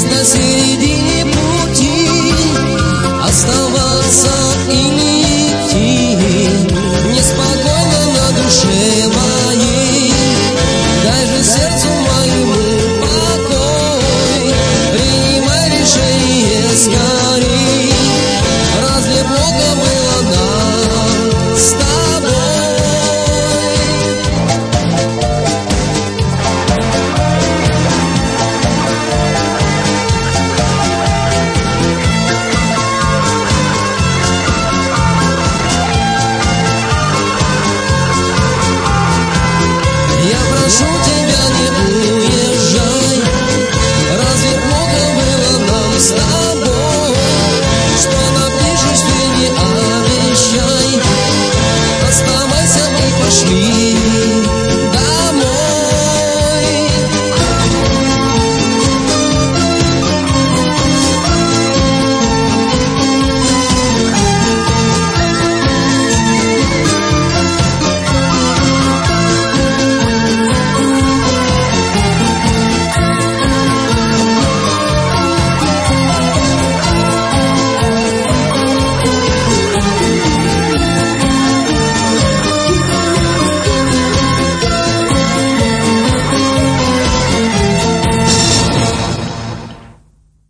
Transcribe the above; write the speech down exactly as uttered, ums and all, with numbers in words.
на середине пути, оставаться или идти. Неспокойно на душе моей, дай же сердцу моему покой. Принимай решение скорей, разве Бога было нам с тобой? Я прошу тебя, не уезжай, разве плохо было нам с тобой?